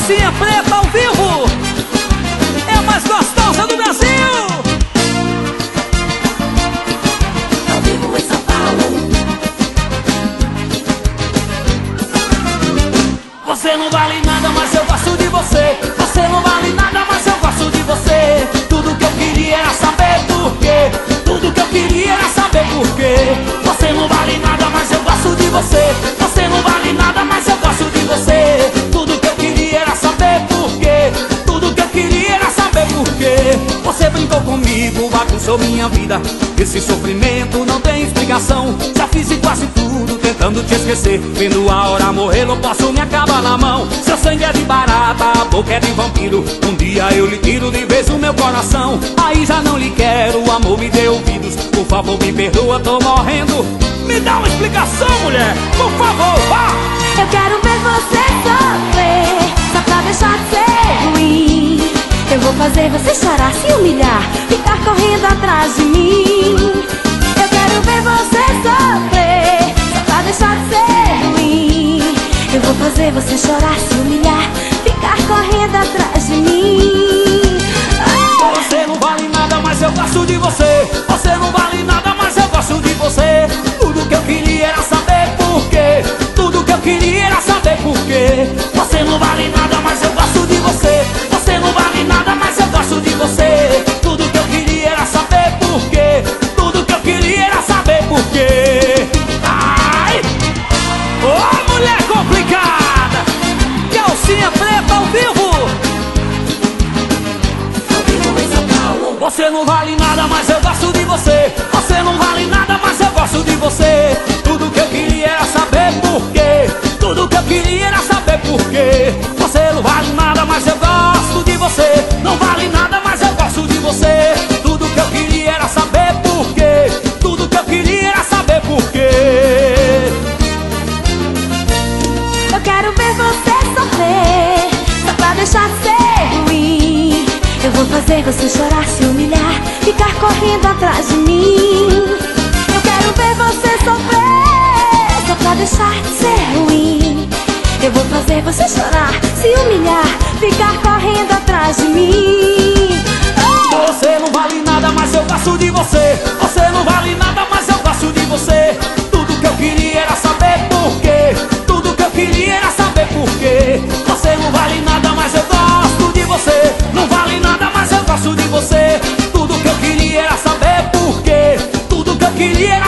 Calcinha preta ao vivo, é a mais gostosa do Brasil. Ao vivo em São Paulo. Você não vale nada, mas eu gosto de você. Você não vale nada, mas eu gosto de você. Tudo que eu queria era saber por quê. Tudo que eu queria era saber por quê. Você não vale nada, mas eu gosto de você. Você não vale nada, mas eu gosto de você. Tudo que eu queria era saber por quê. Tudo que eu queria era saber por quê. Você brincou comigo, bagunçou minha vida. Esse sofrimento não tem explicação. Já fiz quase tudo tentando te esquecer. Vendo a hora morrer, não posso me acabar na mão. Seu sangue é de barata, a boca é de vampiro. Um dia eu lhe tiro de vez o meu coração. Aí já não lhe quero, o amor me dê ouvidos. Por favor me perdoa, tô morrendo. Me dá uma explicação, mulher, por favor, vá. Eu quero ver você sofrer, só pra deixar de ser ruim. Eu vou fazer você chorar, se humilhar, ficar correndo atrás de mim. Eu quero ver você sofrer, só pra deixar de ser ruim. Eu vou fazer você chorar, se humilhar, ficar correndo atrás de mim. Você não vale nada, mas eu gosto de você. Você não vale nada, mas eu gosto de você. Tudo que eu queria era saber por quê. Tudo que eu queria era saber por quê. Você não vale nada, mas eu gosto de você. Você não vale nada, mas eu gosto de você. Tudo que eu queria era saber por quê. Tudo que eu queria era saber por quê. Ai! Ô, mulher complicada! Calcinha preta ao vivo. Você não vale nada, mas eu gosto de você. Você não vale nada, mas eu gosto de você. Tudo que eu queria era saber por quê. Tudo que eu queria era saber por quê. Você não vale nada, mas eu gosto de você. Não vale nada, mas eu gosto de você. Tudo que eu queria era saber por quê. Tudo que eu queria era saber por quê. Eu quero ver você sofrer, só pra deixar de ser ruim. Eu vou fazer você chorar, se humilhar, ficar correndo atrás de mim. Eu quero ver você sofrer, só pra deixar de ser ruim. Eu vou fazer você chorar, se humilhar, ficar correndo atrás de mim. Você não vale nada, mas eu gosto de você. Você não vale nada, mas eu gosto de você. Tudo que eu queria era saber por quê. Tudo que eu queria era saber por quê. Você não vale nada, mas eu gosto de você. Não vale nada, mas eu gosto de você. Tudo que eu queria era saber por quê. Tudo que eu queria era